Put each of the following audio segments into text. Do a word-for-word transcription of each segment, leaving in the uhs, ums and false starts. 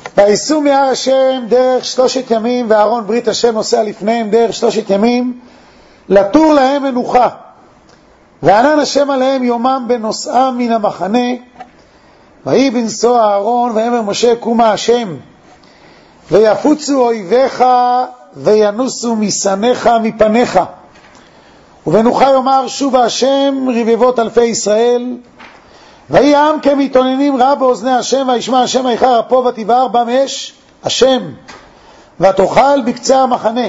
ויסעו מהר השם דרך שלושת ימים, ואהרון ברית השם נוסע לפניהם דרך שלושת ימים, לתור להם מנוחה. וענן השם עליהם יומם בנוסעם מן המחנה. ויהי בנסוע אהרון ויאמר משה קומה השם, ויפוצו אויביך וינוסו משנאיך מפניך. ובנוחה יאמר שובה השם רבבות אלפי ישראל. ויהי העם כמתאוננים רע באוזני השם, וישמע השם איכר אפו ותבער בם אש השם ותאכל בקצה המחנה.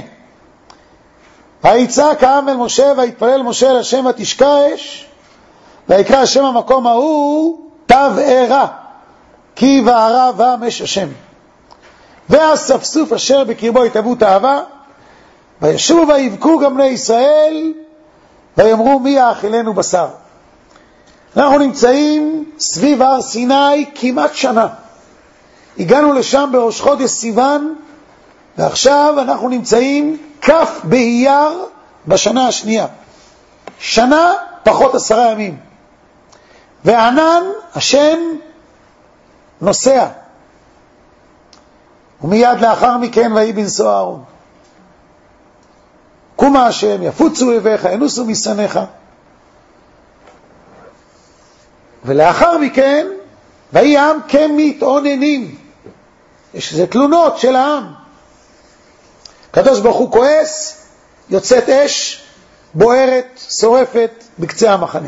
ויצעק העם אל משה, ויתפלל משה אל השם ותשקע אש, ויקרא השם המקום ההוא תבערה, כי בערה בם אש השם. והאספסוף אשר בקרבו יתאבו תאווה. וישובו ויבכו גם בני ישראל, ויאמרו מי יאכילנו בשר. אנחנו נמצאים סביב הר סיני כמעט שנה. הגענו לשם בראש חודש סיוון, ועכשיו אנחנו נמצאים כף באייר בשנה השנייה. שנה פחות עשרה ימים. וענן השם נוסע. ומיד לאחר מכן ויהי בנסוע אהרון. קומה השם, יפוצו אויביך, ינוסו משנאיך. ולאחר מכן ויהי העם כמתאוננים. יש איזה תלונות של העם. הקדוש ברוך הוא כועס, יוצאת אש בוערת, שורפת בקצה המחנה.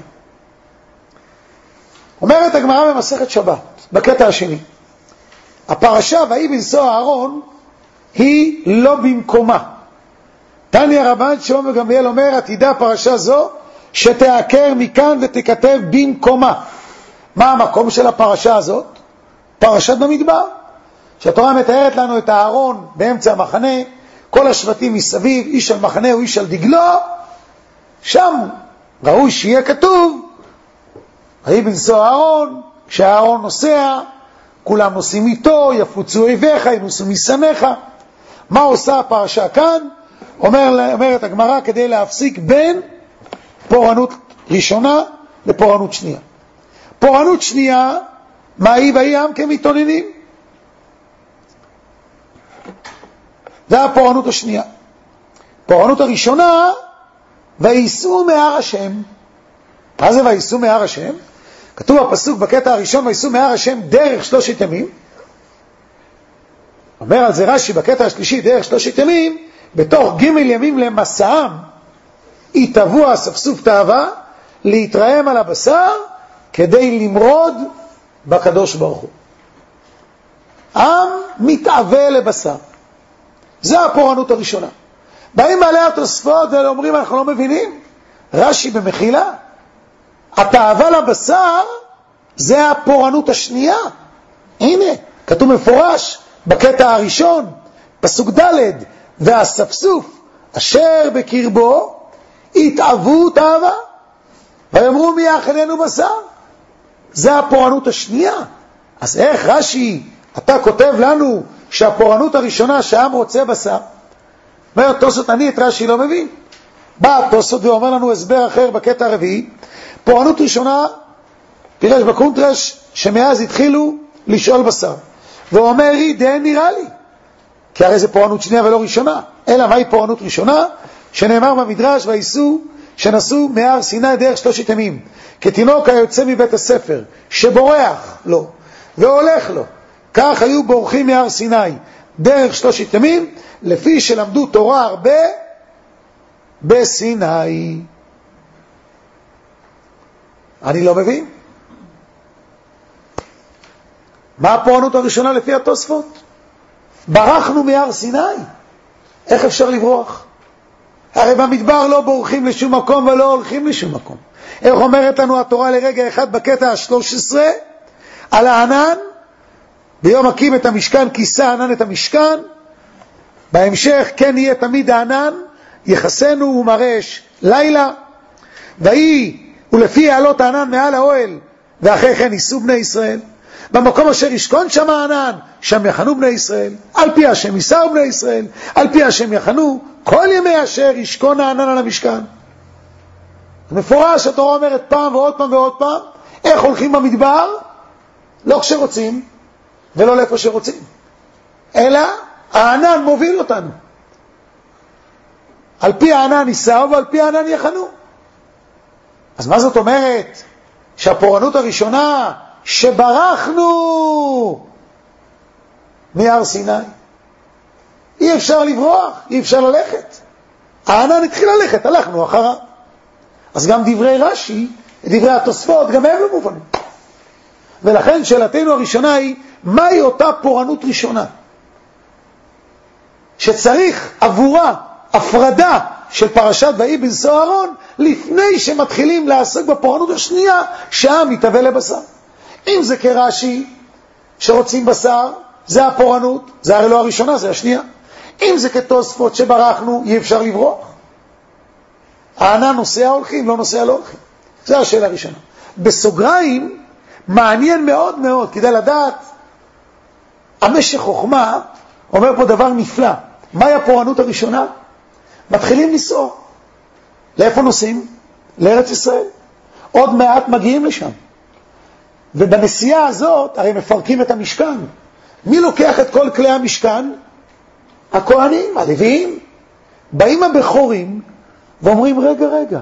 אומרת הגמרא במסכת שבת בקטע השני, הפרשה ויהי בנסוע אהרון היא לא במקומה. תניא רבן שמעון בן גמליאל אומר, עתידה פרשה זו שתעקר מכאן ותכתב במקומה. מה המקום של הפרשה הזאת? פרשת במדבר, שהתורה מתארת לנו את אהרון באמצע המחנה, כל השבטים מסביב, איש על מחנה הוא איש על דגלו. שם ראוי שיהיה כתוב ויהי בנסוע אהרון. כשאהרון נוסע כולם נוסעים איתו, יפוצו אויביך, ינוסו משנאיך. מה עושה הפרשה כאן? אומר, אומרת הגמרא, כדי להפסיק בין פורענות ראשונה לפורענות שנייה. פורענות שנייה, מה היא? ויהי העם כמתאוננים. זה הפורענות השנייה. פורענות הראשונה, וייסעו מהר השם. מה זה וייסעו מהר השם? כתוב הפסוק בקטע הראשון, וייסעו מהר השם דרך שלושת ימים. אומר על זה רש"י בקטע השלישי, דרך שלושת ימים, בתוך ג' ימים למסעם, יתאבו האספסוף תאווה, להתרעם על הבשר, כדי למרוד בקדוש ברוך הוא. עם מתאווה לבשר. זה הפורענות הראשונה. באים בעלי התוספות ואומרים, אנחנו לא מבינים. רש"י במחילה, התאווה לבשר זה הפורענות השנייה. הנה, כתוב מפורש בקטע הראשון, פסוק ד', והאספסוף אשר בקרבו התאוו תאווה, ויאמרו מי יאכילנו בשר. זה הפורענות השנייה. אז איך רש"י, אתה כותב לנו שהפורענות הראשונה שהעם רוצה בשר? אומר תוספות, אני את רש"י לא מבין. בא תוספות ואומר לנו הסבר אחר בקטע הרביעי, פורענות ראשונה, פירש בקונטרש, שמאז התחילו לשאול בשר. והוא אומר לי, די נראה לי, כי הרי זה פורענות שנייה ולא ראשונה. אלא מהי פורענות ראשונה? שנאמר במדרש, וייסעו שנסעו מהר סיני דרך שלושת ימים, כתינוק היוצא מבית הספר, שבורח לו והולך לו, כך היו בורחים מהר סיני דרך שלושת ימים, לפי שלמדו תורה הרבה בסיני. אני לא מבין. מה הפורענות הראשונה לפי התוספות? ברחנו מהר סיני. איך אפשר לברוח? הרי במדבר לא בורחים לשום מקום ולא הולכים לשום מקום. איך אומרת לנו התורה לרגע אחד בקטע ה-שלוש עשרה? על הענן, ביום הקים את המשכן, כיסה הענן את המשכן. בהמשך כן יהיה תמיד הענן, יחסנו ומרש לילה. ויהי ולפי העלות הענן מעל האוהל, ואחרי כן ייסעו בני ישראל. במקום אשר ישכון שם הענן, שם יחנו בני ישראל. על פי השם ייסעו בני ישראל, על פי השם יחנו, כל ימי אשר ישכון הענן על המשכן. מפורש התורה אומרת פעם ועוד פעם ועוד פעם, איך הולכים במדבר? לא כשרוצים, ולא לאיפה שרוצים. אלא הענן מוביל אותנו. על פי הענן ניסעו ועל פי הענן יחנו. אז מה זאת אומרת? שהפורענות הראשונה שברחנו מהר סיני, אי אפשר לברוח, אי אפשר ללכת. הענן התחיל ללכת, הלכנו אחריו. אז גם דברי רש"י, דברי התוספות, גם הם לא מובנים. ולכן שאלתנו הראשונה היא, מהי אותה פורענות ראשונה? שצריך עבורה הפרדה של פרשת ויהי בנשוא אהרון, לפני שמתחילים לעסוק בפורענות השנייה, שהעם מתהווה לבשר. אם זה כרש"י, שרוצים בשר, זה הפורענות, זה הרי לא הראשונה, זה השנייה. אם זה כתוספות שברחנו, אי אפשר לברוח. הענן נוסע הולכים, לא נוסע לא הולכים. זה השאלה הראשונה. בסוגריים, מעניין מאוד מאוד, כדי לדעת, המשך חוכמה אומר פה דבר נפלא. מהי הפורענות הראשונה? מתחילים לנסוע. לאיפה נוסעים? לארץ ישראל. עוד מעט מגיעים לשם. ובנסיעה הזאת, הרי מפרקים את המשכן. מי לוקח את כל כלי המשכן? הכהנים, הלוויים. באים הבכורים ואומרים, רגע, רגע,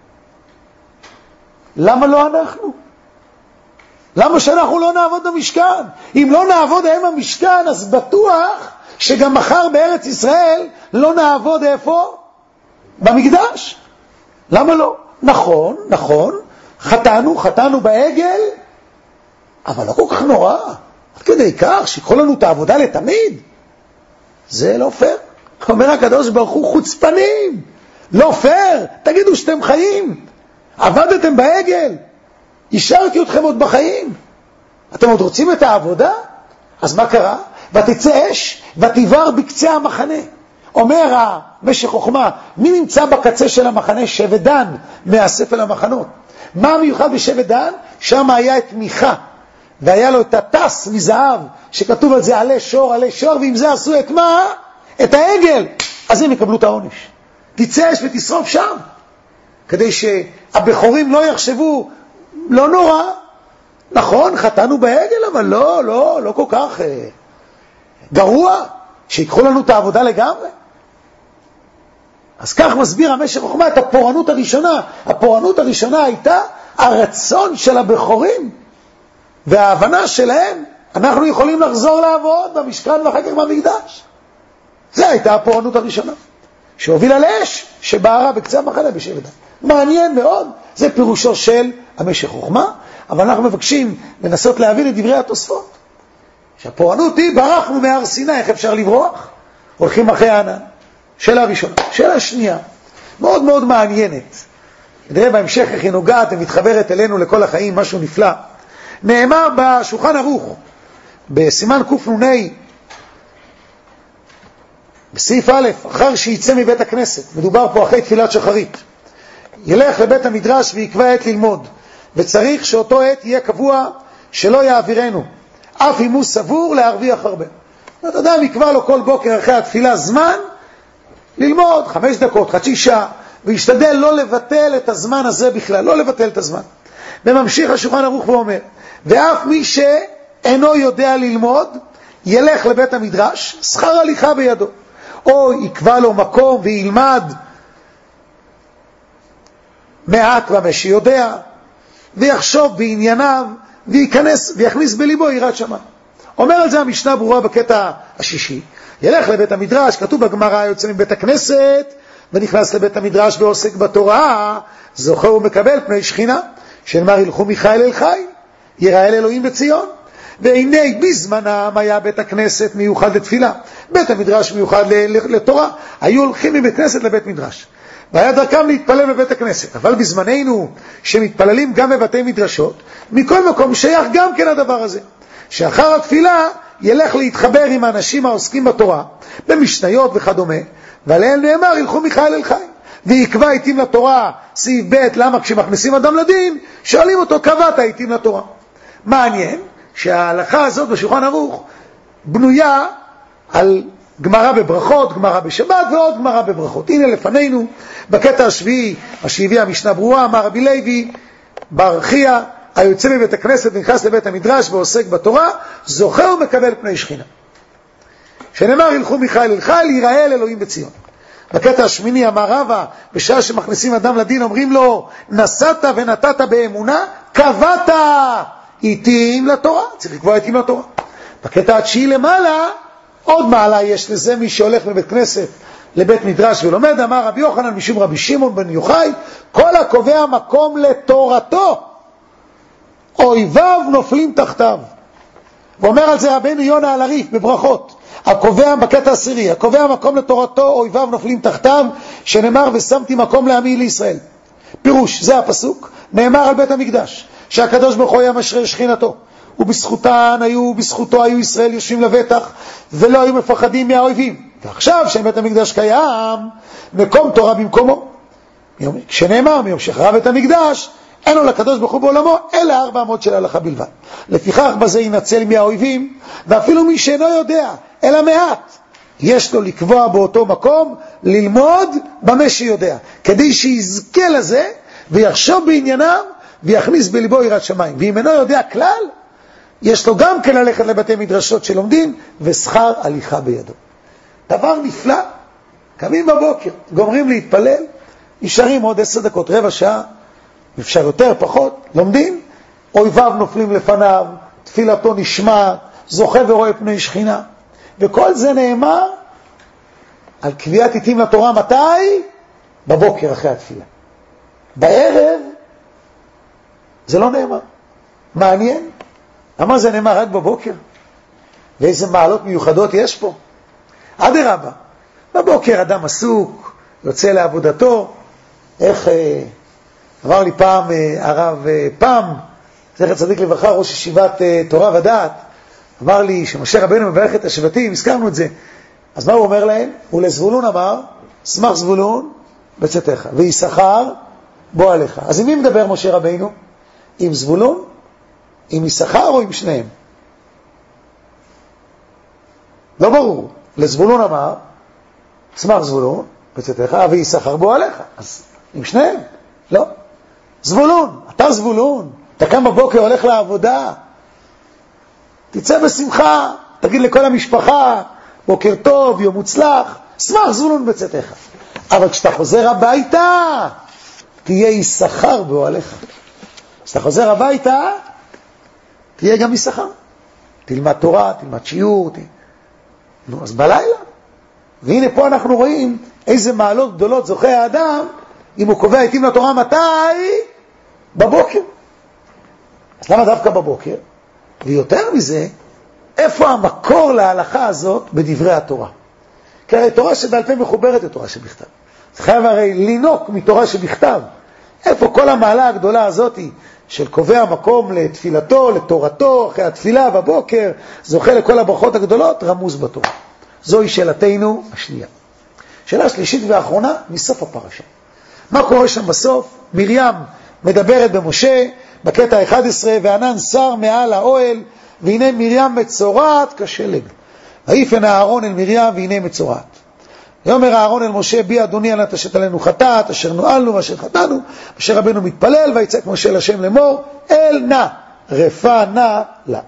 למה לא אנחנו? למה שאנחנו לא נעבוד במשכן? אם לא נעבוד היום במשכן, אז בטוח שגם מחר בארץ ישראל לא נעבוד איפה? במקדש. למה לא? נכון, נכון, חטאנו, חטאנו בעגל, אבל לא כל כך נורא. עד כדי כך שיקחו לנו את העבודה לתמיד. זה לא פייר. אומר הקדוש ברוך הוא, חוצפנים. לא פייר. תגידו שאתם חיים. עבדתם בעגל. השארתי אתכם עוד בחיים. אתם עוד רוצים את העבודה? אז מה קרה? ותצא אש ותיבר בקצה המחנה. אומר המשך חוכמה, מי נמצא בקצה של המחנה? שבט דן, מאסף אל המחנות. מה המיוחד בשבט דן? שם היה את מיכה, והיה לו את הטס מזהב, שכתוב על זה עלי שור, עלי שור, ועם זה עשו את מה? את העגל. אז הם יקבלו את העונש. תצא אש ותשרוף שם, כדי שהבכורים לא יחשבו, לא נורא, נכון, חטאנו בעגל, אבל לא, לא, לא כל כך אה, גרוע, שיקחו לנו את העבודה לגמרי. אז כך מסביר המשך חוכמה את הפורענות הראשונה. הפורענות הראשונה הייתה הרצון של הבכורים, וההבנה שלהם, אנחנו יכולים לחזור לעבוד במשכן ואחר כך במקדש. זה הייתה הפורענות הראשונה, שהובילה לאש שבערה בקצה המחנה בשבט דן. מעניין מאוד, זה פירושו של המשך חוכמה, אבל אנחנו מבקשים לנסות להבין את דברי התוספות. שהפורענות היא, ברחנו מהר סיני, איך אפשר לברוח? הולכים אחרי הענן. שאלה ראשונה. שאלה שנייה, מאוד מאוד מעניינת. נראה בהמשך איך היא נוגעת ומתחברת אלינו לכל החיים, משהו נפלא. נאמר בשולחן ערוך, בסימן קנ"ה, בסעיף א', אחר שיצא מבית הכנסת, מדובר פה אחרי תפילת שחרית, ילך לבית המדרש ויקבע עת ללמוד, וצריך שאותו עת יהיה קבוע שלא יעבירנו, אף אם הוא סבור להרוויח הרבה. אתה יודע, יקבע לו כל בוקר אחרי התפילה זמן ללמוד, חמש דקות, חצי שעה, וישתדל לא לבטל את הזמן הזה בכלל, לא לבטל את הזמן. וממשיך השולחן ערוך ואומר, ואף מי שאינו יודע ללמוד, ילך לבית המדרש, שכר הליכה בידו, או יקבע לו מקום וילמד מעט במה שיודע, ויחשוב בענייניו, וייכנס ויכניס בליבו יראת שמיים. אומר על זה המשנה ברורה בקטע השישי, ילך לבית המדרש, כתוב בגמרא, יוצא מבית הכנסת ונכנס לבית המדרש ועוסק בתורה, זוכה ומקבל פני שכינה, שנאמר ילכו מיכאל אל חי, יראה אל אלוהים בציון. והנה בזמנם היה בית הכנסת מיוחד לתפילה, בית המדרש מיוחד לתורה, היו הולכים מבית כנסת לבית מדרש, והיה דרכם להתפלל בבית הכנסת. אבל בזמננו שמתפללים גם בבתי מדרשות, מכל מקום שייך גם כן הדבר הזה, שאחר התפילה ילך להתחבר עם האנשים העוסקים בתורה, במשניות וכדומה, ועליהם נאמר ילכו מיכאל אל חי, ויקבע עיתים לתורה. סעיף ב', למה כשמכניסים אדם לדין שואלים אותו, קבעת עיתים לתורה? מעניין שההלכה הזאת בשולחן ערוך בנויה על גמרא בברכות, גמרא בשבת ועוד גמרא בברכות. הנה לפנינו בקטע השביעי, השביעי המשנה ברורה, אמר רבי לוי בר חייא, היוצא מבית הכנסת ונכנס לבית המדרש ועוסק בתורה, זוכה ומקבל פני שכינה. שנאמר ילכו מיכאל אל חיל, ייראה אל אלוהים בציון. בקטע השמיני אמר רבא, בשעה שמכניסים אדם לדין אומרים לו, נסעת ונתת באמונה, קבעת עתים לתורה, צריך לקבוע עתים לתורה. בקטע התשיעי למעלה, עוד מעלה יש לזה, מי שהולך בבית כנסת לבית מדרש ולומד, אמר רבי יוחנן משום רבי שמעון בן יוחאי, כל הקובע מקום לתורתו, אויביו נופלים תחתיו. ואומר על זה רבנו יונה על הריף בברכות, הקובע בקטע עשירי, הקובע מקום לתורתו, אויביו נופלים תחתיו, שנאמר ושמתי מקום לעמי לישראל. פירוש, זה הפסוק, נאמר על בית המקדש, שהקדוש ברוך הוא היה משרה שכינתו, ובזכותן היו, בזכותו היו ישראל יושבים לבטח, ולא היו מפחדים מהאויבים. ועכשיו שבית המקדש קיים, מקום תורה במקומו. כשנאמר מיום שחרב את המקדש, אין לו לקדוש ברוך הוא בעולמו, אלא ארבע אמות של הלכה בלבד. לפיכך בזה ינצל מהאויבים, ואפילו מי שאינו יודע, אלא מעט, יש לו לקבוע באותו מקום, ללמוד במה שיודע, כדי שיזכה לזה, ויחשוב בענייניו, ויכניס בליבו יראת שמיים. ואם אינו יודע כלל, יש לו גם כן ללכת לבתי מדרשות שלומדים, ושכר הליכה בידו. דבר נפלא, קמים בבוקר, גומרים להתפלל, נשארים עוד עשר דקות, רבע שעה, אפשר יותר, פחות, לומדים, אויביו נופלים לפניו, תפילתו נשמע, זוכה ורואה פני שכינה. וכל זה נאמר על קביעת עתים לתורה, מתי? בבוקר אחרי התפילה. בערב זה לא נאמר. מעניין. למה זה נאמר רק בבוקר? ואיזה מעלות מיוחדות יש פה? אדרבה, בבוקר אדם עסוק, יוצא לעבודתו, איך... אמר לי פעם הרב פעם, זכר צדיק לברכה, ראש ישיבת תורה ודעת, אמר לי שמשה רבנו מברך את השבטים, הזכרנו את זה. אז מה הוא אומר להם? הוא לזבולון אמר, שמח זבולון בצאתך, ויששכר בוא עליך. אז עם מי מדבר משה רבנו? עם זבולון? עם יששכר או עם שניהם? לא ברור. לזבולון אמר, שמח זבולון בצאתך, ויששכר בוא עליך. אז עם שניהם? לא. זבולון, אתה זבולון, אתה קם בבוקר, הולך לעבודה, תצא בשמחה, תגיד לכל המשפחה, בוקר טוב, יום מוצלח, שמח זבולון בצאתך. אבל כשאתה חוזר הביתה, תהיה יששכר באוהליך. כשאתה חוזר הביתה, תהיה גם יששכר. תלמד תורה, תלמד שיעור, ת... נו, אז בלילה. והנה פה אנחנו רואים איזה מעלות גדולות זוכה האדם, אם הוא קובע עתים לתורה מתי? בבוקר. אז למה דווקא בבוקר? ויותר מזה, איפה המקור להלכה הזאת בדברי התורה? כי הרי תורה שבעל פה מחוברת לתורה שבכתב. זה חייב הרי לינוק מתורה שבכתב. איפה כל המעלה הגדולה הזאת של קובע מקום לתפילתו, לתורתו, אחרי התפילה בבוקר, זוכה לכל הברכות הגדולות, רמוז בתורה. זוהי שאלתנו השנייה. שאלה שלישית ואחרונה, מסוף הפרשה. מה קורה שם בסוף? מרים מדברת במשה, בקטע ה-אחד עשרה, וענן שר מעל האוהל, והנה מרים מצורעת כשלג. ויפן אהרון אל מרים, והנה מצורעת. ויאמר אהרון אל משה, בי אדוני אנא תשת עלינו חטאת, אשר נועלנו ואשר חטאנו. משה רבנו מתפלל, ויצעק משה אל השם לאמור, אל נא, רפא נא לה.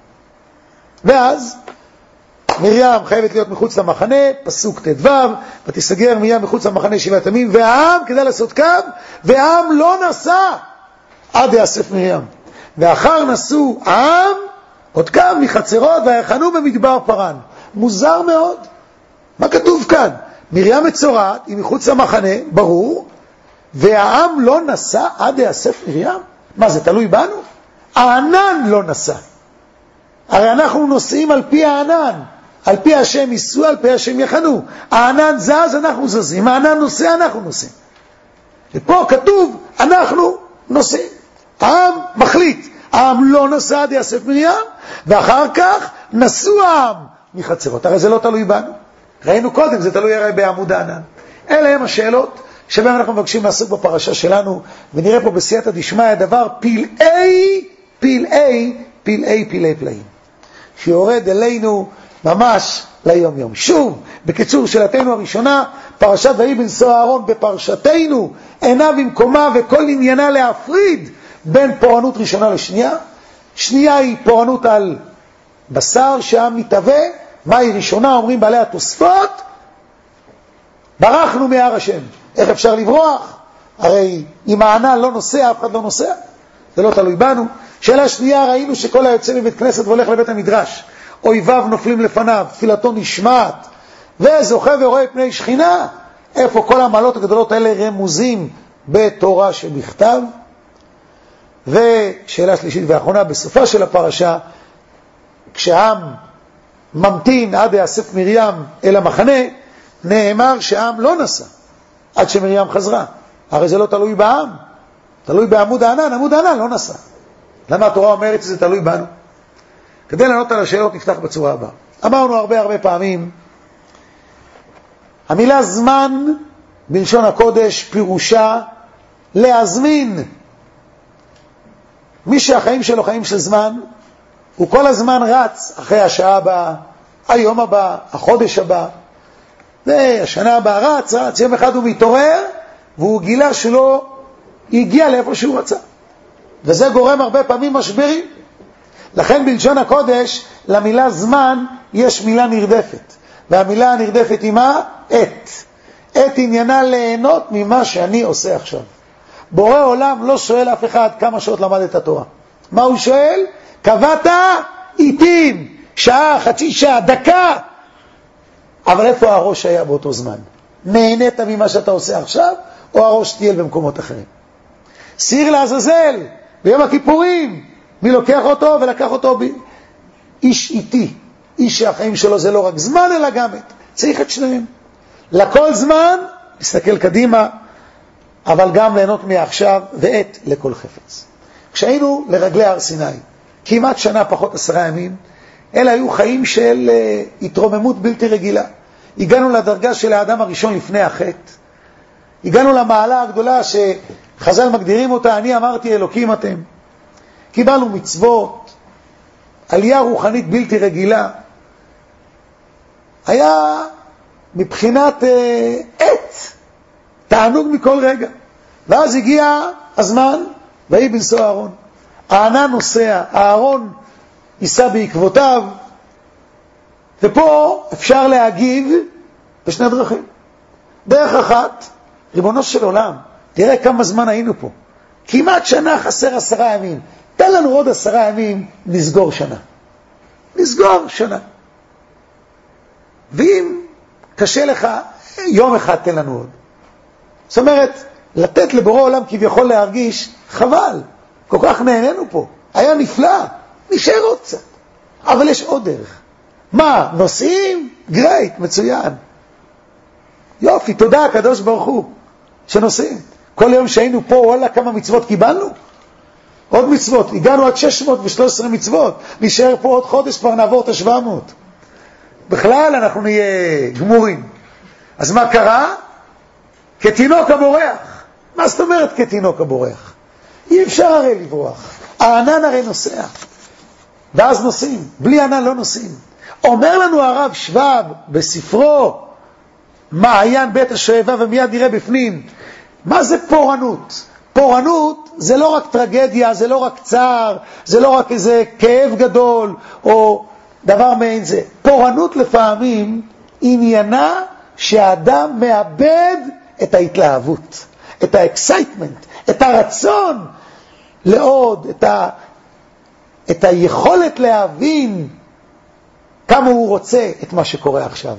ואז מרים חייבת להיות מחוץ למחנה, פסוק ט"ו, ותסגר מרים מחוץ למחנה שבעת ימים, והעם, כדי לעשות קו, והעם לא נסע עד יאסף מרים. ואחר נסעו העם, עוד קו מחצרות, ויחנו במדבר פרן. מוזר מאוד. מה כתוב כאן? מרים מצורעת, היא מחוץ למחנה, ברור, והעם לא נסע עד יאסף מרים? מה, זה תלוי בנו? הענן לא נסע. הרי אנחנו נוסעים על פי הענן. על פי השם ייסעו, על פי השם יחנו. הענן זז, אנחנו זזים. הענן נוסע, אנחנו נוסעים. ופה כתוב, אנחנו נוסעים. העם מחליט. העם לא נסע עד יאסף מרים, ואחר כך נסעו העם מחצרות. הרי זה לא תלוי בנו. ראינו קודם, זה תלוי הרי בעמוד הענן. אלה הם השאלות שבהם אנחנו מבקשים לעסוק בפרשה שלנו, ונראה פה בסייעתא דשמיא דבר פלאי, פלאי, פלאי, פלאי פלאים. שיורד אלינו ממש ליום יום. שוב, בקיצור שאלתנו הראשונה, פרשת ויהי בנשוא אהרון בפרשתנו, אינה במקומה וכל עניינה להפריד בין פורענות ראשונה לשנייה. שנייה היא פורענות על בשר שהעם מתהווה, מהי ראשונה? אומרים בעלי התוספות, ברחנו מהר השם. איך אפשר לברוח? הרי אם הענן לא נוסע, אף אחד לא נוסע. זה לא תלוי בנו. שאלה שנייה, ראינו שכל היוצא מבית כנסת והולך לבית המדרש, אויביו נופלים לפניו, תפילתו נשמעת, וזוכה ורואה פני שכינה. איפה כל המעלות הגדולות האלה רמוזים בתורה שבכתב? ושאלה שלישית ואחרונה, בסופה של הפרשה, כשהעם ממתין עד יאסף מרים אל המחנה, נאמר שהעם לא נסע עד שמרים חזרה. הרי זה לא תלוי בעם, תלוי בעמוד הענן, עמוד הענן לא נסע. למה התורה אומרת שזה תלוי בנו? כדי לענות על השאלות נפתח בצורה הבאה. אמרנו הרבה הרבה פעמים, המילה זמן בלשון הקודש פירושה להזמין. מי שהחיים שלו חיים של זמן, הוא כל הזמן רץ אחרי השעה הבאה, היום הבא, החודש הבא, והשנה הבאה רץ, רץ, יום אחד הוא מתעורר, והוא גילה שלא הגיע לאיפה שהוא רצה. וזה גורם הרבה פעמים משברים. לכן בלשון הקודש, למילה זמן יש מילה נרדפת. והמילה הנרדפת היא מה? עת. עת עניינה ליהנות ממה שאני עושה עכשיו. בורא עולם לא שואל אף אחד כמה שעות למד את התורה. מה הוא שואל? קבעת עיתים, שעה, חצי שעה, דקה. אבל איפה הראש היה באותו זמן? נהנית ממה שאתה עושה עכשיו, או הראש תהיה במקומות אחרים? סיר לעזאזל, ביום הכיפורים, מי לוקח אותו? ולקח אותו ב... איש איתי. איש שהחיים שלו זה לא רק זמן, אלא גם עת. צריך את שניהם. לכל זמן, להסתכל קדימה, אבל גם ליהנות מעכשיו, ועת לכל חפץ. כשהיינו לרגלי הר סיני, כמעט שנה פחות עשרה ימים, אלה היו חיים של uh, התרוממות בלתי רגילה. הגענו לדרגה של האדם הראשון לפני החטא. הגענו למעלה הגדולה שחז"ל מגדירים אותה, אני אמרתי אלוקים אתם. קיבלנו מצוות, עלייה רוחנית בלתי רגילה. היה מבחינת uh, עת, תענוג מכל רגע. ואז הגיע הזמן, ויהי בנשוא אהרון. הענן נוסע, הארון ייסע בעקבותיו, ופה אפשר להגיב בשני דרכים. דרך אחת, ריבונו של עולם, תראה כמה זמן היינו פה. כמעט שנה חסר עשרה ימים. תן לנו עוד עשרה ימים, נסגור שנה. נסגור שנה. ואם קשה לך, יום אחד תן לנו עוד. זאת אומרת, לתת לבורא עולם כביכול להרגיש, חבל. כל כך נהנינו פה. היה נפלא. נשאר עוד קצת. אבל יש עוד דרך. מה? נוסעים? גרייט, מצוין. יופי, תודה הקדוש ברוך הוא שנוסעים. כל יום שהיינו פה, וואלה, כמה מצוות קיבלנו? עוד מצוות. הגענו עד שש מאות ושלוש עשרה מצוות. נשאר פה עוד חודש, כבר נעבור את ה-שבע מאות. בכלל אנחנו נהיה גמורים. אז מה קרה? כתינוק הבורח. מה זאת אומרת כתינוק הבורח? אי אפשר הרי לברוח. הענן הרי נוסע. ואז נוסעים. בלי ענן לא נוסעים. אומר לנו הרב שבב בספרו מעיין בית השואבה, ומיד נראה בפנים, מה זה פורענות? פורענות זה לא רק טרגדיה, זה לא רק צער, זה לא רק איזה כאב גדול או דבר מעין זה. פורענות לפעמים עניינה שהאדם מאבד את ההתלהבות, את האקסייטמנט, את הרצון לעוד, את, ה... את היכולת להבין כמה הוא רוצה את מה שקורה עכשיו.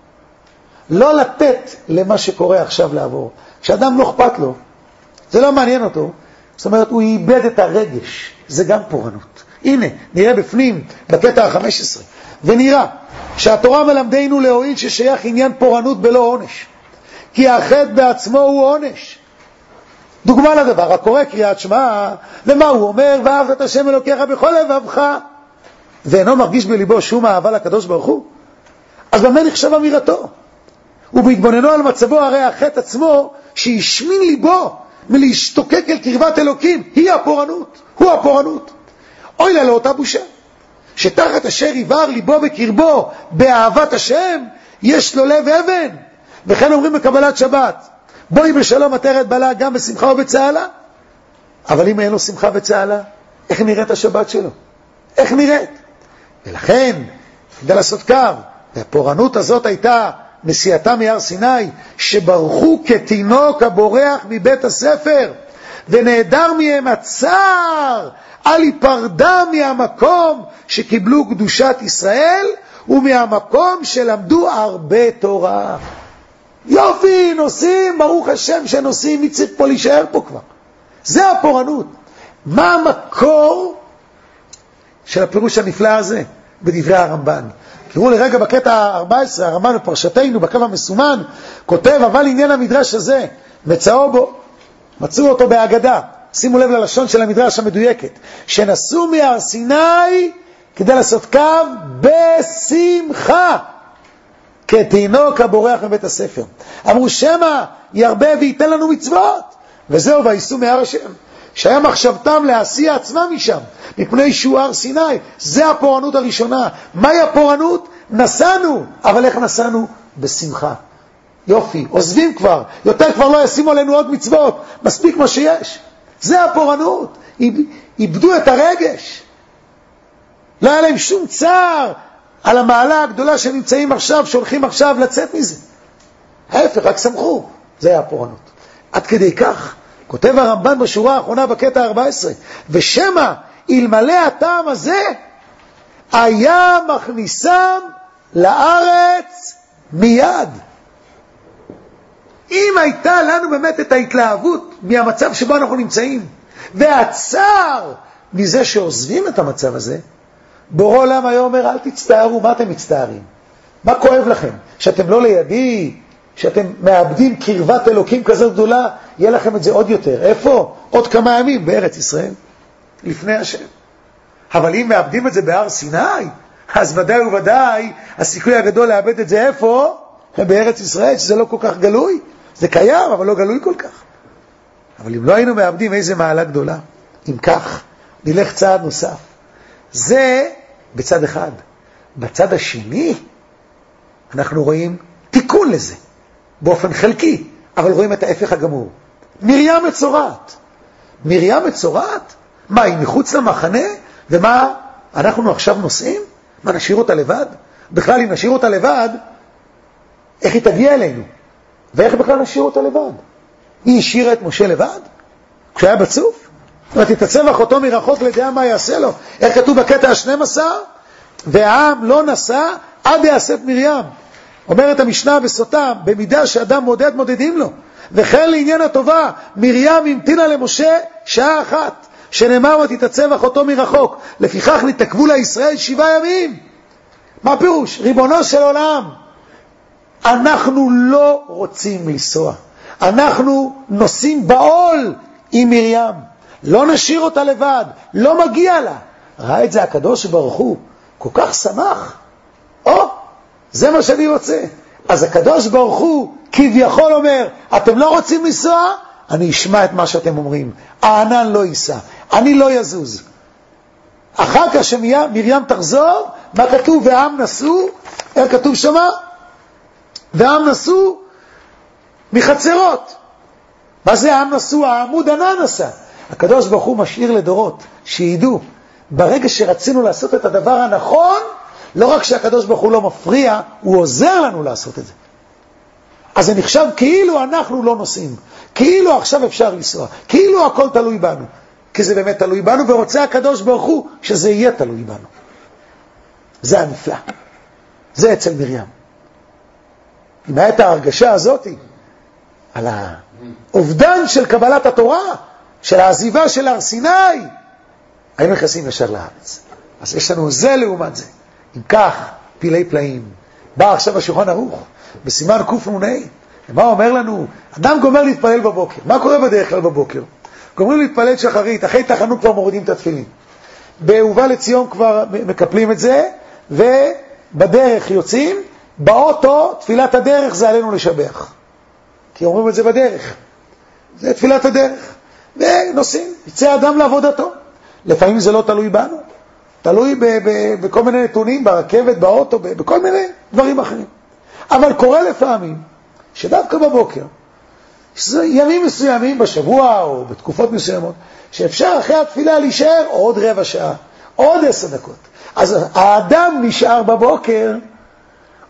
לא לתת למה שקורה עכשיו לעבור. כשאדם לא אכפת לו, זה לא מעניין אותו, זאת אומרת, הוא איבד את הרגש. זה גם פורענות. הנה, נראה בפנים, בקטע ה-חמש עשרה. ונראה שהתורה מלמדנו להועיל ששייך עניין פורענות בלא עונש. כי החטא בעצמו הוא עונש. דוגמה לדבר, הקורא קריאת שמע, ומה הוא אומר? ואהבת את השם אלוקיך בכל לבבך, ואינו מרגיש בליבו שום אהבה לקדוש ברוך הוא. אז במה נחשב אמירתו? ובהתבוננו על מצבו, הרי החטא עצמו שישמין ליבו מלהשתוקק אל קרבת אלוקים, היא הפורענות, הוא הפורענות. אוי לה לאותה בושה, שתחת אשר יבער ליבו בקרבו באהבת השם, יש לו לב אבן. וכן אומרים בקבלת שבת, בואי בשלום עטרת בלה גם בשמחה ובצהלה. אבל אם אין לו שמחה וצהלה, איך נראית השבת שלו? איך נראית? ולכן, כדי לעשות קו והפורענות הזאת הייתה נסיעתם מהר סיני, שברחו כתינוק הבורח מבית הספר, ונעדר מהם הצער על היפרדם מהמקום שקיבלו קדושת ישראל, ומהמקום שלמדו הרבה תורה. יופי, נוסעים, ברוך השם שנוסעים, מי צריך פה להישאר פה כבר? זה הפורענות. מה המקור של הפירוש הנפלא הזה בדברי הרמב"ן? תראו לרגע בקטע ארבע עשרה, הרמב"ן בפרשתנו, בקו המסומן, כותב, אבל עניין המדרש הזה, מצאו בו, מצאו אותו בהגדה, שימו לב ללשון של המדרש המדויקת, שנסעו מהר סיני כדי לעשות קו בשמחה, כתינוק הבורח מבית הספר. אמרו שמה ירבה וייתן לנו מצוות, וזהו, וייסעו מהר השם, שהיה מחשבתם להסיע עצמם משם, מפני שהוא הר סיני. זה הפורענות הראשונה. מהי הפורענות? נסענו, אבל איך נסענו? בשמחה. יופי, עוזבים כבר, יותר כבר לא ישימו עלינו עוד מצוות, מספיק מה שיש. זה הפורענות. איבדו את הרגש. לא היה להם שום צער על המעלה הגדולה שנמצאים עכשיו, שהולכים עכשיו לצאת מזה. ההפך, רק שמחו. זה היה הפורענות. עד כדי כך, כותב הרמב"ן בשורה האחרונה בקטע ארבע עשרה, ושמה אלמלא הטעם הזה, היה מכניסם לארץ מיד. אם הייתה לנו באמת את ההתלהבות מהמצב שבו אנחנו נמצאים, והצער מזה שעוזבים את המצב הזה, בורא עולם היה אומר, אל תצטערו. מה אתם מצטערים? מה כואב לכם? שאתם לא לידי, שאתם מאבדים קרבת אלוקים כזאת גדולה, יהיה לכם את זה עוד יותר. איפה? עוד כמה ימים בארץ ישראל, לפני השם. אבל אם מאבדים את זה בהר סיני, אז ודאי וודאי הסיכוי הגדול לאבד את זה איפה? בארץ ישראל, שזה לא כל כך גלוי. זה קיים, אבל לא גלוי כל כך. אבל אם לא היינו מאבדים, איזה מעלה גדולה. אם כך, נלך צעד נוסף. זה בצד אחד. בצד השני, אנחנו רואים תיקון לזה, באופן חלקי, אבל רואים את ההפך הגמור. מרים מצורעת. מרים מצורעת? מה, היא מחוץ למחנה? ומה, אנחנו עכשיו נוסעים? מה, נשאיר אותה לבד? בכלל, אם נשאיר אותה לבד, איך היא תגיע אלינו? ואיך בכלל נשאיר אותה לבד? היא השאירה את משה לבד? כשהיה בצוף? ותתעצב אחותו מרחוק לדעה מה יעשה לו. איך כתוב בקטע ה-שנים עשר? והעם לא נסע עד יאסף מרים. אומרת המשנה בסוטה, במידה שאדם מודד מודדים לו. וכן לעניין הטובה, מרים המתינה למשה שעה אחת, שנאמר ותתעצב אחותו מרחוק. לפיכך נתעכבו לישראל שבעה ימים. מה פירוש? ריבונו של עולם, אנחנו לא רוצים לנסוע. אנחנו נוסעים בעול עם מרים. לא נשאיר אותה לבד, לא מגיע לה. ראה את זה הקדוש ברוך הוא, כל כך שמח. או, זה מה שאני רוצה. אז הקדוש ברוך הוא כביכול אומר, אתם לא רוצים לנסוע? אני אשמע את מה שאתם אומרים. הענן לא ייסע, אני לא יזוז. אחר כך שמרים תחזור, מה כתוב? והעם נסעו, איך כתוב שמה? והעם נסעו מחצרות. מה זה העם נסעו? העמוד ענן נסע. הקדוש ברוך הוא משאיר לדורות, שידעו, ברגע שרצינו לעשות את הדבר הנכון, לא רק שהקדוש ברוך הוא לא מפריע, הוא עוזר לנו לעשות את זה. אז זה נחשב כאילו אנחנו לא נוסעים, כאילו עכשיו אפשר לנסוע, כאילו הכל תלוי בנו, כי זה באמת תלוי בנו, ורוצה הקדוש ברוך הוא שזה יהיה תלוי בנו. זה הנפלא. זה אצל מרים. אם הייתה ההרגשה הזאת, על האובדן של קבלת התורה, של העזיבה של הר סיני, היינו נכנסים ישר לארץ. אז יש לנו זה לעומת זה. אם כך, פילי פלאים. בא עכשיו השולחן ערוך, בסימן קנ"ה. מה אומר לנו? אדם גומר להתפלל בבוקר. מה קורה בדרך כלל בבוקר? גומרים להתפלל שחרית, אחרי תחנון כבר מורידים את התפילין. בהובא לציון כבר מקפלים את זה, ובדרך יוצאים, באוטו, תפילת הדרך זה עלינו לשבח. כי אומרים את זה בדרך. זה תפילת הדרך. ונוסעים, יצא אדם לעבודתו. לפעמים זה לא תלוי בנו. תלוי ב- ב- בכל מיני נתונים, ברכבת, באוטו, ב- בכל מיני דברים אחרים. אבל קורה לפעמים, שדווקא בבוקר, ימים מסוימים בשבוע או בתקופות מסוימות, שאפשר אחרי התפילה להישאר עוד רבע שעה, עוד עשר דקות. אז האדם נשאר בבוקר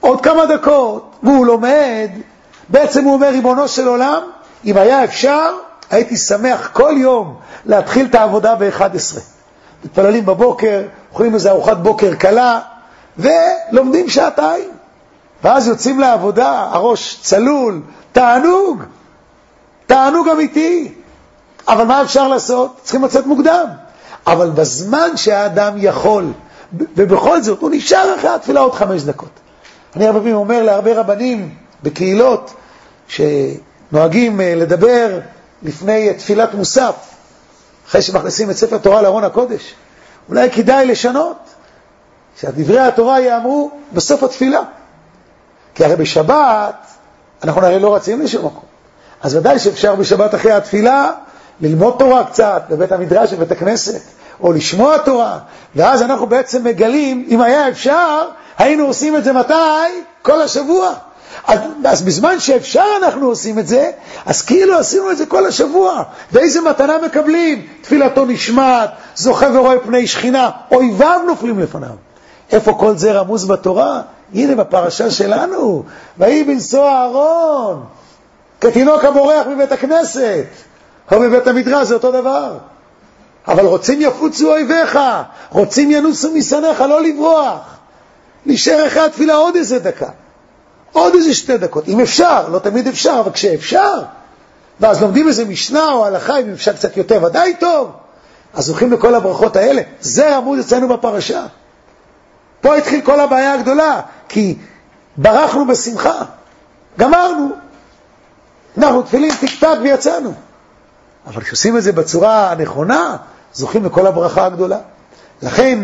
עוד כמה דקות, והוא לומד, בעצם הוא אומר, ריבונו של עולם, אם היה אפשר, הייתי שמח כל יום להתחיל את העבודה ב-אחת עשרה. מתפללים בבוקר, אוכלים איזה ארוחת בוקר קלה, ולומדים שעתיים. ואז יוצאים לעבודה, הראש צלול, תענוג, תענוג אמיתי. אבל מה אפשר לעשות? צריכים לצאת מוקדם. אבל בזמן שהאדם יכול, ובכל זאת, הוא נשאר אחרי התפילה עוד חמש דקות. אני הרבה פעמים אומר להרבה רבנים בקהילות, שנוהגים לדבר לפני תפילת מוסף, אחרי שמכניסים את ספר תורה לארון הקודש, אולי כדאי לשנות, שהדברי התורה יאמרו בסוף התפילה. כי הרי בשבת, אנחנו הרי לא רצים לשום מקום. אז ודאי שאפשר בשבת אחרי התפילה, ללמוד תורה קצת בבית המדרש ובית הכנסת, או לשמוע תורה, ואז אנחנו בעצם מגלים, אם היה אפשר, היינו עושים את זה מתי? כל השבוע. אז, אז בזמן שאפשר אנחנו עושים את זה, אז כאילו עשינו את זה כל השבוע. ואיזה מתנה מקבלים? תפילתו נשמעת, זוכה ורואה פני שכינה, אויביו נופלים לפניו. איפה כל זה רמוז בתורה? הנה בפרשה שלנו, ויהי בנסוע אהרון, כתינוק הבורח מבית הכנסת, או מבית המדרש, זה אותו דבר. אבל רוצים יפוצו אויביך, רוצים ינוסו משנאיך, לא לברוח. נשאר אחרי התפילה עוד איזה דקה, עוד איזה שתי דקות, אם אפשר, לא תמיד אפשר, אבל כשאפשר, ואז לומדים איזה משנה או הלכה, אם אפשר קצת יותר, ודאי טוב, אז הולכים לכל הברכות האלה. זה רמוז אצלנו בפרשה. פה התחיל כל הבעיה הגדולה, כי ברחנו בשמחה, גמרנו, אנחנו תפילים תקתק ויצאנו. אבל כשעושים את זה בצורה הנכונה, זוכים לכל הברכה הגדולה. לכן,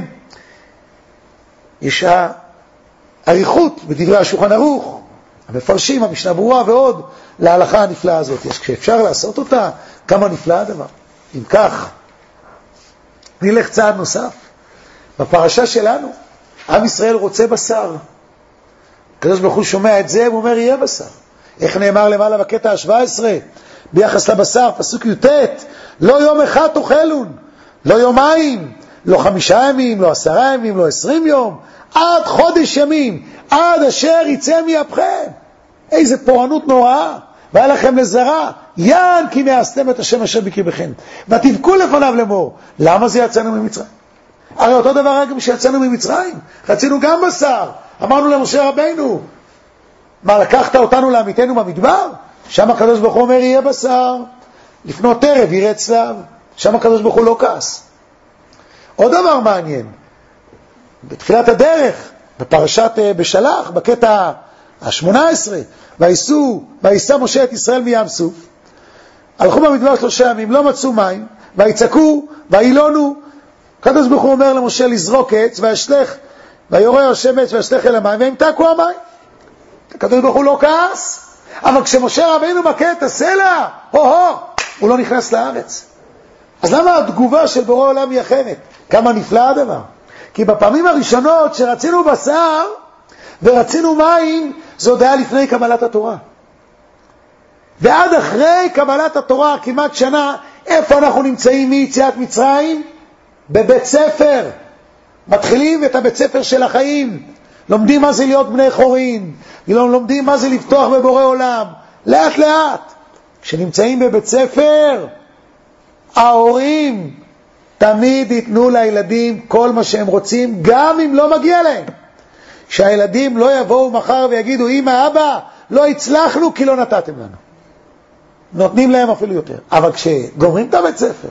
יש העריכות בדברי השולחן ערוך, המפרשים, המשנה ברורה ועוד, להלכה הנפלאה הזאת. יש כשאפשר לעשות אותה, כמה נפלא הדבר. אם כך, נלך צעד נוסף. בפרשה שלנו, עם ישראל רוצה בשר. הקדוש ברוך הוא שומע את זה, הוא אומר, יהיה בשר. איך נאמר למעלה בקטע ה-שבע עשרה? ביחס לבשר, פסוק י"ט, לא יום אחד תאכלון, לא יומיים, לא חמישה ימים, לא עשרה ימים, לא עשרים יום, עד חודש ימים, עד אשר יצא מאפכם. איזה פורענות נוראה, והיה לכם לזרע, יען כי מאסתם את השם אשר בקרבכם, ותבכו לפניו לאמור. למה זה יצאנו ממצרים? הרי אותו דבר גם שיצאנו ממצרים, רצינו גם בשר, אמרנו למשה רבינו, מה, לקחת אותנו לעמיתנו במדבר? שם הקדוש ברוך הוא אומר, יהיה בשר, לפנות ערב יראה צלב, שם הקדוש ברוך הוא לא כעס. עוד דבר מעניין, בתחילת הדרך, בפרשת בשלח, בקטע ה-שמונה עשרה, ויסעו, ויסע משה את ישראל מים סוף, הלכו במדבר שלושה ימים, לא מצאו מים, ויצעקו, וילונו, הקדוש ברוך הוא אומר למשה לזרוק עץ, וישלך, ויורה השם עץ, וישלך אל המים, וימתקו המים. הקדוש ברוך הוא לא כעס, אבל כשמשה רבינו מכה את הסלע, הו-הו, הוא לא נכנס לארץ. אז למה התגובה של בורא עולם היא אחרת? כמה נפלא הדבר. כי בפעמים הראשונות שרצינו בשר ורצינו מים, זה עוד היה לפני קבלת התורה. ועד אחרי קבלת התורה, כמעט שנה, איפה אנחנו נמצאים מיציאת מצרים? בבית ספר. מתחילים את הבית ספר של החיים. לומדים מה זה להיות בני חורין. לומדים מה זה לפתוח בבורא עולם. לאט לאט. כשנמצאים בבית ספר, ההורים תמיד ייתנו לילדים כל מה שהם רוצים, גם אם לא מגיע להם. שהילדים לא יבואו מחר ויגידו, אמא, אבא, לא הצלחנו כי לא נתתם לנו. נותנים להם אפילו יותר. אבל כשגומרים את הבית ספר,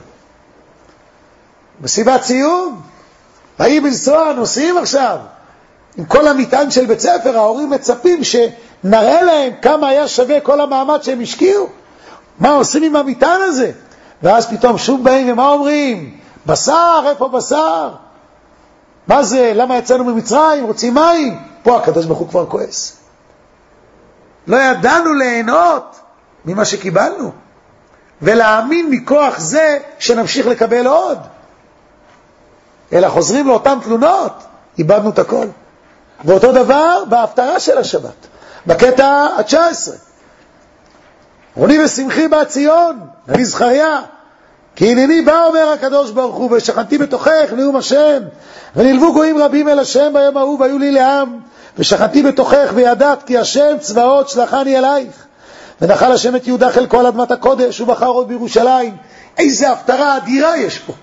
מסיבת סיום, ויהי בנסוע, נוסעים עכשיו, עם כל המטען של בית ספר, ההורים מצפים שנראה להם כמה היה שווה כל המאמץ שהם השקיעו. מה עושים עם המטען הזה? ואז פתאום שוב באים ומה אומרים? בשר, איפה בשר? מה זה? למה יצאנו ממצרים? רוצים מים? פה הקדוש ברוך הוא כבר כועס. לא ידענו ליהנות ממה שקיבלנו, ולהאמין מכוח זה שנמשיך לקבל עוד. אלא חוזרים לאותן תלונות, איבדנו את הכל. ואותו דבר בהפטרה של השבת, בקטע ה-תשע עשרה. רוני ושמחי בת ציון, נביא זכריה, כי הנני בא, אומר הקדוש ברוך הוא, ושכנתי בתוכך נאום השם, ונלוו גויים רבים אל השם ביום ההוא, והיו לי לעם, ושכנתי בתוכך, וידעת כי השם צבאות שלחני אלייך, ונחל השם את יהודה חלקו על אדמת הקודש, ובחר עוד בירושלים. איזה הפטרה אדירה יש פה.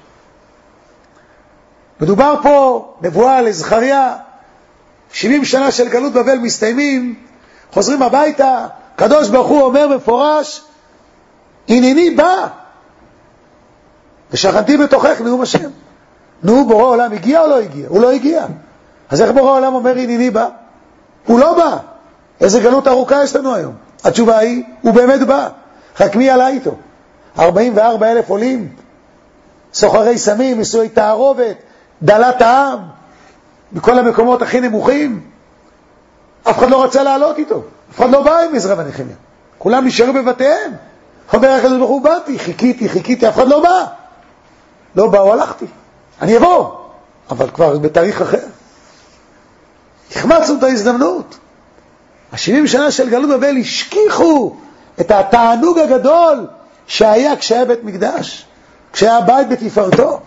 מדובר פה נבואה לזכריה, שבעים שנה של גלות בבל מסתיימים, חוזרים הביתה, הקדוש ברוך הוא אומר מפורש, הנני בא, ושכנתי בתוכך נאום השם. נו, בורא עולם הגיע או לא הגיע? הוא לא הגיע. אז איך בורא עולם אומר הנני בא? הוא לא בא. איזה גלות ארוכה יש לנו היום? התשובה היא, הוא באמת בא. רק מי עלה איתו? ארבעים וארבעה אלף עולים, סוחרי סמים, נישואי תערובת, דלת העם, בכל המקומות הכי נמוכים. אף אחד לא רצה לעלות איתו, אף אחד לא בא עם עזרא ונחמיה, כולם נשארו בבתיהם. אומר הקדוש ברוך הוא, באתי, חיכיתי, חיכיתי, אף אחד לא בא. לא באו, הלכתי, אני אבוא, אבל כבר בתאריך אחר. החמצנו את ההזדמנות. השבעים שנה של גלות בבל השכיחו את התענוג הגדול שהיה כשהיה בית מקדש, כשהיה בית בתפארתו.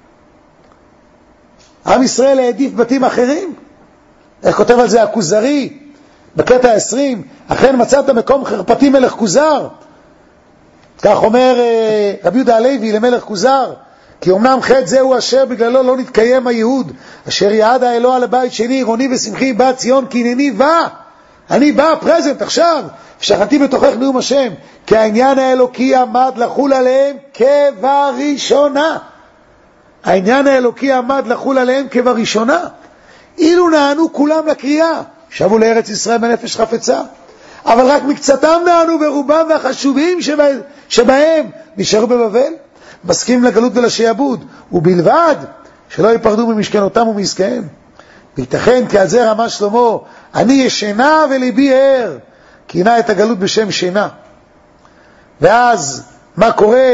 עם ישראל העדיף בתים אחרים. איך כותב על זה הכוזרי בקטע עשרים, אכן מצאת מקום חרפתי מלך כוזר. כך אומר רבי יהודה הלוי למלך כוזר, כי אמנם חטא זהו אשר בגללו לא נתקיים הייעוד, אשר יעד האלוה לבית שני עירוני ושמחי בא ציון, כי הנני בא, אני בא פרזנט עכשיו, ושכנתי בתוכך נאום השם, כי העניין האלוקי עמד לחול עליהם כבראשונה. העניין האלוקי עמד לחול עליהם כבראשונה. אילו נענו כולם לקריאה, שבו לארץ ישראל בנפש חפצה, אבל רק מקצתם נענו, ורובם והחשובים שבה, שבהם נשארו בבבל, מסכים לגלות ולשעבוד, ובלבד שלא ייפרדו ממשכנותם ומעסקיהם. וייתכן כי על זה רמה שלמה, אני ישנה וליבי ער, כינה את הגלות בשם שינה. ואז מה קורה?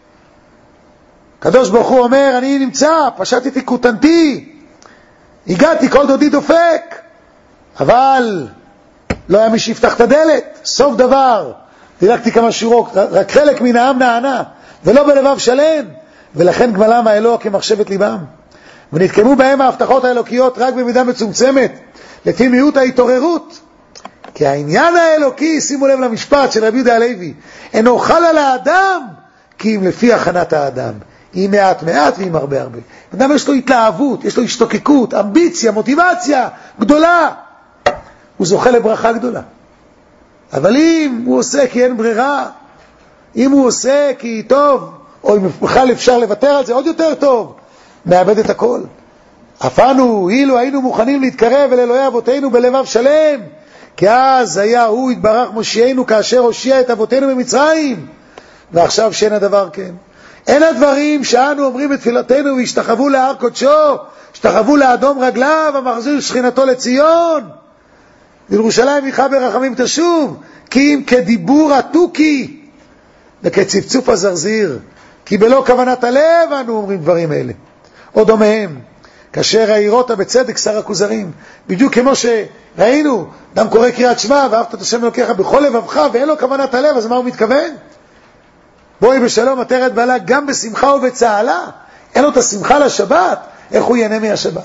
הקדוש ברוך הוא אומר, אני נמצא, פשטתי כותנתי, הגעתי, כל דודי דופק, אבל לא היה מי שיפתח את הדלת. סוף דבר, דילגתי כמה שורות, רק חלק מן העם נענה, ולא בלבב שלם, ולכן גמלם האלוה כמחשבת ליבם. ונתקיימו בהם ההבטחות האלוקיות רק במידה מצומצמת, לפי מיעוט ההתעוררות. כי העניין האלוקי, שימו לב למשפט של רבי יהודה הלוי, אינו חל על האדם, כי אם לפי הכנת האדם, היא מעט מעט ועם הרבה הרבה. אדם יש לו התלהבות, יש לו השתוקקות, אמביציה, מוטיבציה גדולה, הוא זוכה לברכה גדולה. אבל אם הוא עושה כי אין ברירה, אם הוא עושה כי טוב, או אם בכלל אפשר לוותר על זה, עוד יותר טוב, מאבד את הכל. אפנו, אילו היינו מוכנים להתקרב אל אלוהי אבותינו בלבב שלם, כי אז היה הוא יתברך מושיענו כאשר הושיע את אבותינו במצרים, ועכשיו שאין הדבר כן. אין הדברים שאנו אומרים בתפילתנו, והשתחוו להר קודשו, השתחוו לאדום רגליו, המחזיר שכינתו לציון, וירושלים עמך ברחמים תשוב, כי אם כדיבור התוכי וכצפצוף הזרזיר, כי בלא כוונת הלב אנו אומרים דברים אלה או דומיהם, כאשר העירות בצדק שר הכוזרים. בדיוק כמו שראינו, אדם קורא קריאת שמע, ואהבת את השם אלוקיך בכל לבבך, ואין לו כוונת הלב, אז מה הוא מתכוון? בואי בשלום עטרת בעלה גם בשמחה ובצהלה. אין לו את השמחה לשבת, איך הוא ייהנה מהשבת?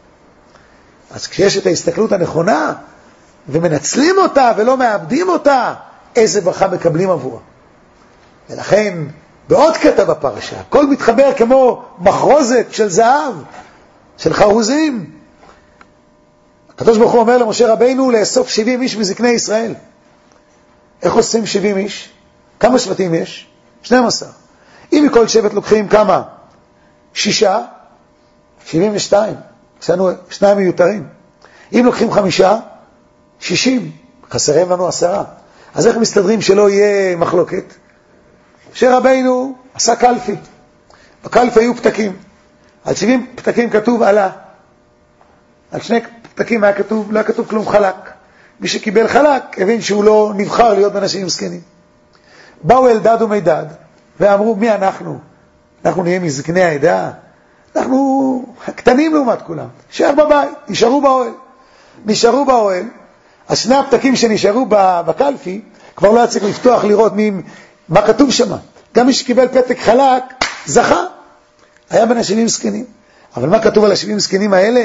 אז כשיש את ההסתכלות הנכונה ומנצלים אותה ולא מאבדים אותה, איזה ברכה מקבלים עבורה. ולכן בעוד קטע בפרשה, הכל מתחבר כמו מחרוזת של זהב, של חרוזים. הקדוש ברוך הוא אומר למשה רבינו לאסוף שבעים איש מזקני ישראל. איך עושים שבעים איש? כמה שבטים יש? שנים עשר. אם מכל שבט לוקחים כמה? שישה, שבעים ושתיים. יש לנו שניים מיותרים. אם לוקחים חמישה, שישים. חסרים לנו עשרה. אז איך מסתדרים שלא יהיה מחלוקת? שרבינו עשה קלפי. בקלפי היו פתקים. על שבעים פתקים כתוב עלה. על שני פתקים היה כתוב, לא היה כתוב כלום חלק. מי שקיבל חלק הבין שהוא לא נבחר להיות אנשים מסכנים. באו אלדד ומידד ואמרו, מי אנחנו? אנחנו נהיה מזקני העדה? אנחנו קטנים לעומת כולם. נשאר בבית, נשארו באוהל. נשארו באוהל. אז שני הפתקים שנשארו בקלפי, כבר לא היה צריך לפתוח לראות מי, מה כתוב שם. גם מי שקיבל פתק חלק, זכה. היה בין השבעים זקנים. אבל מה כתוב על השבעים זקנים האלה?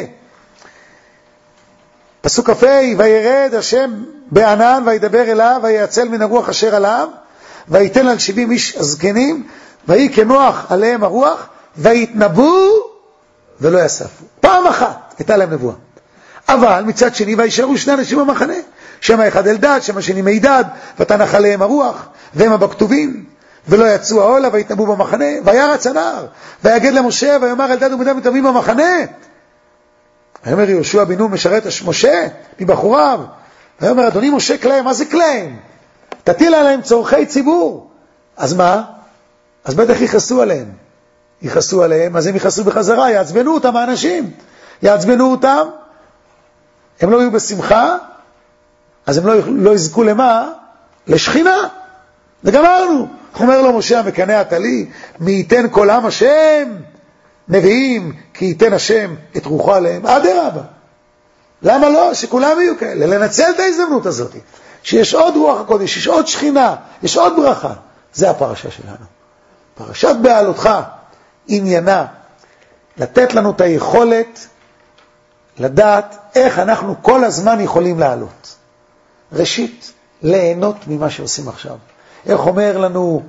פסוק כ"ה, וירד השם בענן וידבר אליו ויעצל מן הרוח אשר עליו ויתן על שבעים איש הזקנים ויהי כנוח עליהם הרוח ויתנבאו ולא יספו. פעם אחת הייתה להם נבואה. אבל מצד שני וישארו שני אנשים במחנה, שם האחד אלדד, שם השני מידד, ותנח עליהם הרוח והם בכתובים ולא יצאו העולה ויתנבאו במחנה. וירץ הנער ויגד למשה ויאמר אלדד ומידד מתנבאים במחנה. ויאמר יהושע בן נון משרת משה מבחוריו, ויאמר אדוני משה כלהם. מה זה כלהם? תטיל עליהם צורכי ציבור. אז מה? אז בטח יכעסו עליהם. יכעסו עליהם, אז הם יכעסו בחזרה, יעצבנו אותם האנשים, יעצבנו אותם, הם לא יהיו בשמחה, אז הם לא, לא יזכו למה? לשכינה. וגמרנו. אומר לו משה המקנא אתה לי, מי ייתן כל עם השם נביאים, כי ייתן השם את רוחו עליהם. אדרבה. למה לא? שכולם יהיו כאלה. לנצל את ההזדמנות הזאת. שיש עוד רוח הקודש, יש עוד שכינה, יש עוד ברכה. זה הפרשה שלנו. פרשת בעלותך עניינה לתת לנו את היכולת לדעת איך אנחנו כל הזמן יכולים לעלות. ראשית, ליהנות ממה שעושים עכשיו. איך אומר לנו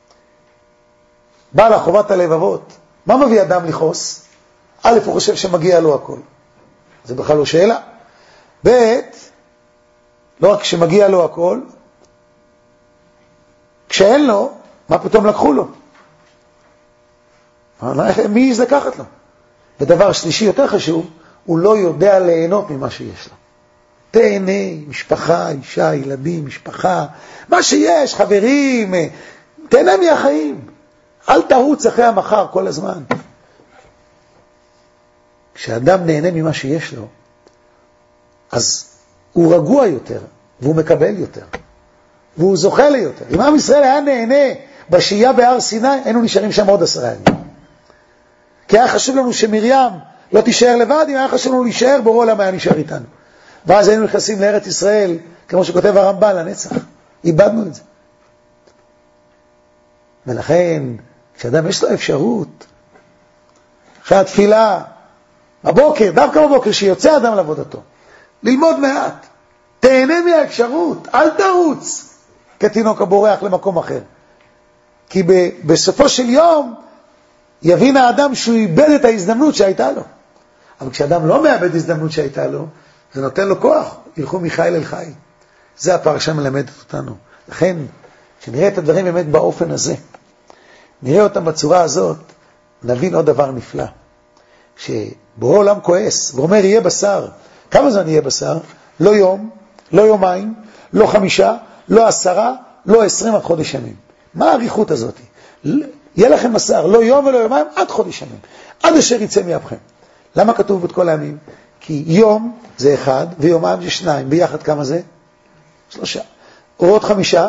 בעל חובת הלבבות, מה מביא אדם לכעוס? א', הוא חושב שמגיע לו הכל. זה בכלל לא שאלה. ב', לא רק שמגיע לו הכל, כשאין לו, מה פתאום לקחו לו? מי יש לקחת לו? ודבר שלישי יותר חשוב, הוא לא יודע ליהנות ממה שיש לו. תהנה, משפחה, אישה, ילדים, משפחה, מה שיש, חברים, תהנה מהחיים. אל תרוץ אחרי המחר כל הזמן. כשאדם נהנה ממה שיש לו, אז הוא רגוע יותר, והוא מקבל יותר, והוא זוכה ליותר. אם עם ישראל היה נהנה בשהייה בהר סיני, היינו נשארים שם עוד עשרה ימים. כי היה חשוב לנו שמרים לא תישאר לבד, אם היה חשוב לנו להישאר, בורא עולם היה נשאר איתנו. ואז היינו נכנסים לארץ ישראל, כמו שכותב הרמב"ן, לנצח. איבדנו את זה. ולכן, כשאדם יש לו אפשרות, אחרי התפילה, בבוקר, דווקא בבוקר, שיוצא אדם לעבודתו, ללמוד מעט, תהנה מהאפשרות, אל תרוץ, כתינוק הבורח למקום אחר. כי בסופו של יום, יבין האדם שהוא איבד את ההזדמנות שהייתה לו. אבל כשאדם לא מאבד הזדמנות שהייתה לו, זה נותן לו כוח, ילכו מחיל אל חיל. זה הפרשה מלמדת אותנו. לכן, כשנראה את הדברים באמת באופן הזה, נראה אותם בצורה הזאת, נבין עוד דבר נפלא. שבורא עולם כועס, ואומר יהיה בשר. כמה זמן יהיה בשר? לא יום, לא יומיים, לא חמישה, לא עשרה, לא עשרים עד חודש ימים. מה העריכות הזאת? יהיה לכם בשר, לא יום ולא יומיים, עד חודש ימים. עד אשר יצא מאפכם. למה כתוב את כל הימים? כי יום זה אחד, ויומיים זה שניים. ביחד כמה זה? שלושה. ועוד חמישה,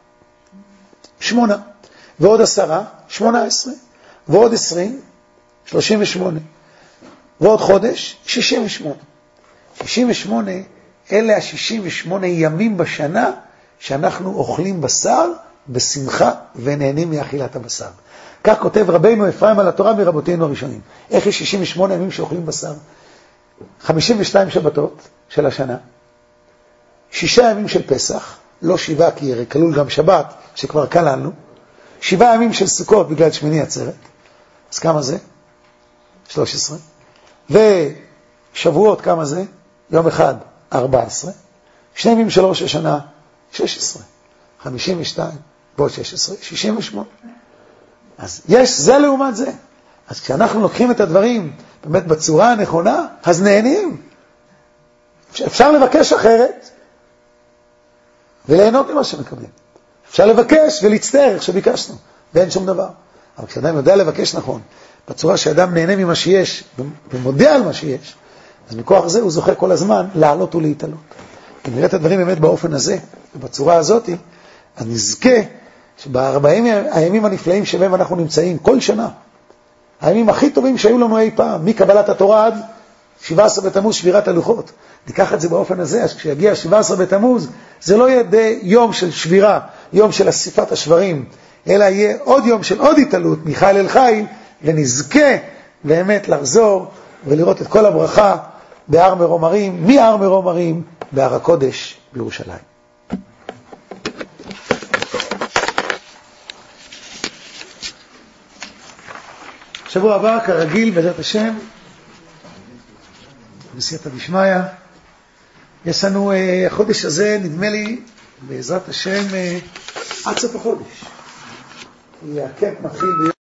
שמונה. ועוד עשרה, שמונה עשרה. ועוד עשרים, שלושים ושמונה. ועוד חודש, שישים ושמונה. שישים ושמונה, אלה ה-שישים ושמונה ימים בשנה, שאנחנו אוכלים בשר בשמחה ונהנים מאכילת הבשר. כך כותב רבינו אפרים על התורה מרבותינו הראשונים. איך יש שישים ושמונה ימים שאוכלים בשר? חמישים ושתיים שבתות של השנה, שישה ימים של פסח, לא שבעה כי הרי כלול גם שבת שכבר כללנו, שבעה ימים של סוכות בגלל שמיני עצרת, אז כמה זה? שלוש עשרה. ושבועות כמה זה? יום אחד, ארבע עשרה. שני ימים של ראש השנה, שש עשרה. חמישים ושתיים, ועוד שש עשרה, שישים ושמונה. אז יש זה לעומת זה. אז כשאנחנו לוקחים את הדברים באמת בצורה הנכונה, אז נהנים. אפשר לבקש אחרת וליהנות ממה שמקבלים. אפשר לבקש ולהצטער איך שביקשנו, ואין שום דבר. אבל כשאדם יודע לבקש נכון, בצורה שאדם נהנה ממה שיש ומודה על מה שיש, אז מכוח זה הוא זוכה כל הזמן לעלות ולהתעלות. אם נראה את הדברים באמת באופן הזה, ובצורה הזאת, אז נזכה שבארבעים הימים הנפלאים שבהם אנחנו נמצאים כל שנה, הימים הכי טובים שהיו לנו אי פעם, מקבלת התורה עד שבעה עשר בתמוז שבירת הלוחות. ניקח את זה באופן הזה, אז כשיגיע שבעה עשר בתמוז, זה לא יהיה יום של שבירה, יום של אסיפת השברים, אלא יהיה עוד יום של עוד התעלות מחיל אל חיל, ונזכה באמת לחזור ולראות את כל הברכה בהר מרום הרים, מהר מרום הרים, בהר הקודש בירושלים. שבוע הבא, כרגיל, בעזרת השם, בסייעתא דשמיא, יש לנו אה, החודש הזה, נדמה לי, בעזרת השם, אה, עד סוף החודש. הקאפ מתחיל ביום